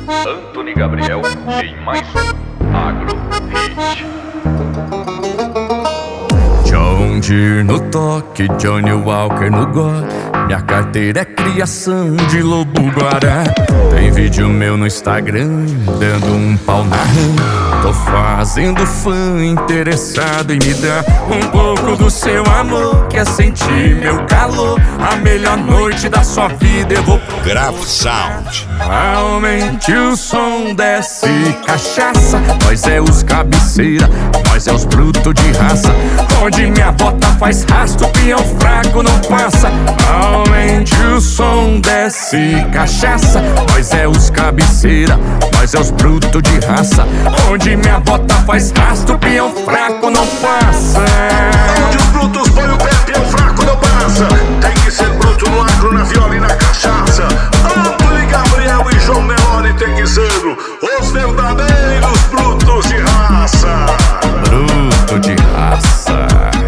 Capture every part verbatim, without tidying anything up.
Antony Gabriel em mais um Agro Hit. John Deere no toque, Johnny Walker no gole. Minha carteira é criação de lobo guará. Tem vídeo meu no Instagram, dando um pau na rã. Tô fazendo fã interessado em me dar um pouco do seu amor. Quer sentir meu calor? A melhor noite da sua vida eu vou. Grave Sound. Aumente o som, desce cachaça. Nós é os cabeceira, nós é os brutos de raça. Onde minha bota faz rastro, peão fraco não passa. Aumente o som, desce cachaça. Nós é os cabeceira, nós é os brutos de raça. Onde minha bota faz rastro, peão fraco não passa. Onde os brutos põem o pé, peão fraco não passa. Tem que ser bruto no agro, na viola e na cachaça. Antony Gabriel e João Nelore tem que ser os verdadeiros brutos de raça. Bruto de raça.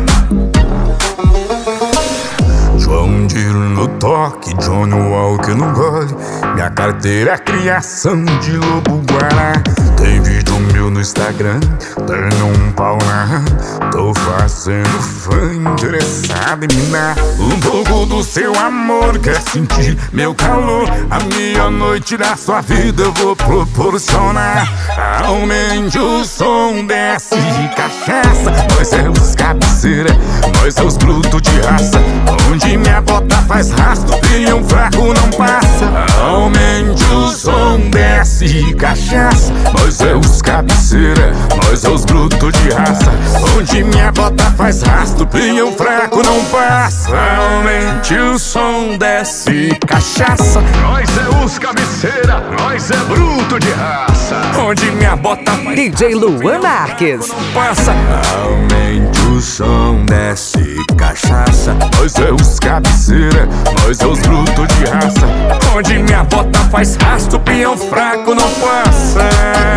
João Deere no toque, Johnny Walker no gole. Minha carteira é criação de lobo guará. Tem vídeo meu no Instagram, dando um pau na rã. Tô fazendo fã interessado em me dar um pouco do seu amor. Quer sentir meu calor? A melhor noite da sua vida eu vou proporcionar. Aumente o som, desce cachaça. Nós é os cabeceira, nós é os brutos de raça. Onde minha bota faz rastro, peão fraco não passa. Aumente o som, desce cachaça. Nós é os cabeceira, nós é os brutos de raça. Onde minha bota faz rastro, peão fraco não passa. Aumente o som, desce cachaça. Nós é os cabeceira, nós é bruto de raça. Onde minha bota faz D J Luan Marques não passa. Aumente o som, desce cachaça. Nós é os cabeceira, nós é os brutos de raça. Onde minha bota faz rastro, peão fraco não passa.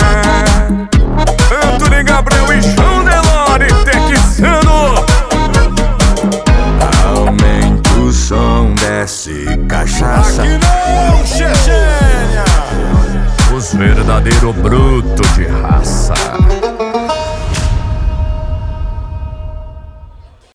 Antony Gabriel e João Nelore Texano. Aumente o som, desce cachaça. Aqui não, Chechênia. Os verdadeiros brutos de raça.